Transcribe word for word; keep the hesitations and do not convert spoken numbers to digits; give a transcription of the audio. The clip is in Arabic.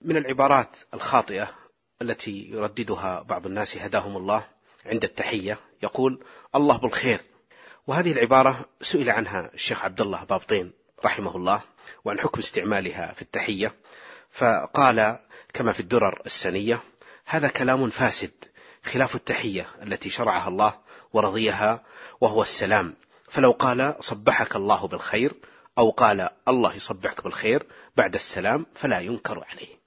من العبارات الخاطئة التي يرددها بعض الناس هداهم الله عند التحية يقول الله بالخير. وهذه العبارة سئل عنها الشيخ عبد الله بابطين رحمه الله وعن حكم استعمالها في التحية، فقال كما في الدرر السنية: هذا كلام فاسد خلاف التحية التي شرعها الله ورضيها وهو السلام، فلو قال صبحك الله بالخير أو قال الله يصبحك بالخير بعد السلام فلا ينكر عليه.